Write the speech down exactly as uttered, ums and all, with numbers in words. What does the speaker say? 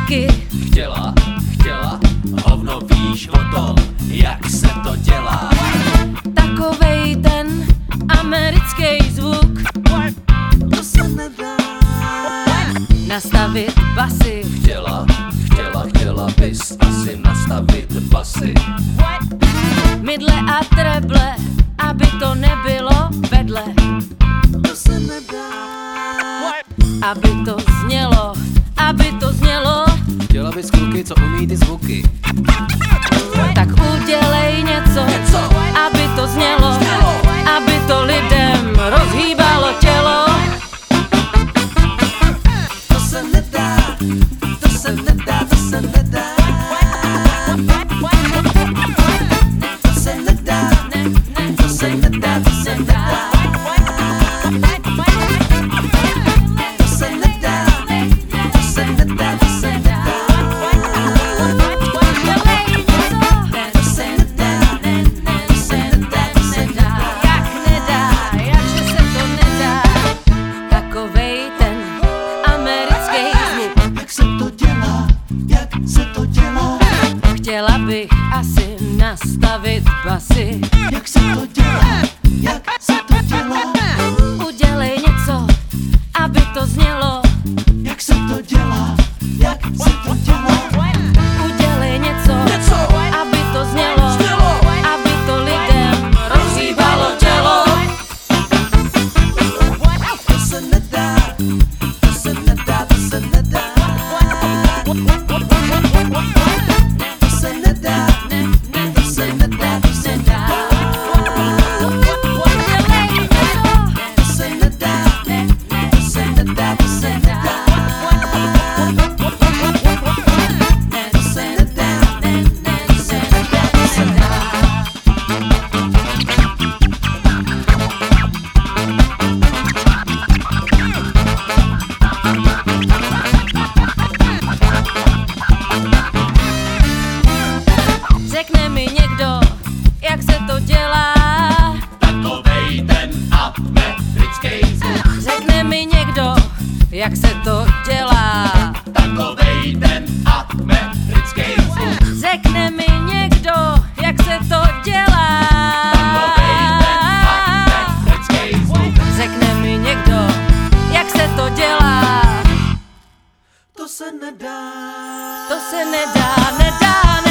taky chtěla, chtěla, hovno víš o tom, jak se to dělá. takovej ten americký zvuk, To se nedá. nastavit basy, Chtěla, chtěla, chtěla bys asi nastavit basy. mydle a treble, aby to nebylo vedle, To se nedá. aby to znělo, aby to znělo, Chtěla bys kluky, co umí ty zvuky. tak udělej něco, Něco, aby to znělo, Znělo. aby to lidem rozhýbalo tělo. To se nedá, to se nedá, to se nedá. To se nedá, to se nedá, to se nedá. To se nedá, to se nedá, to se nedá. To se nedá, to se nedá, to se nedá. Jak nedá, jakže se to nedá, takovej ten americký zvuk. Jak se to dělá, jak se to dělá. Chtěla bych asi nastavit basy, Jak se to dělá, jak se to dělá. udělej něco, aby to znělo, Jak se to dělá, jak se to dělá. udělej něco, Něco, aby to znělo, Znělo. aby to lidem rozhýbalo tělo. To se nedá, to se nedá, to se nedá. To se nedá, to se nedá, to se nedá. To se nedá, to se nedá, to se nedá. To se nedá, to se nedá, to se nedá. Řekne mi někdo, jak se to dělá, Takovej ten americký zvuk. řekne mi někdo, jak se to dělá, Takovej ten americký zvuk. řekne mi někdo, jak se to dělá, Americký zvuk. řekne mi někdo, jak se to dělá, To se nedá. to se nedá, nedá, nedá.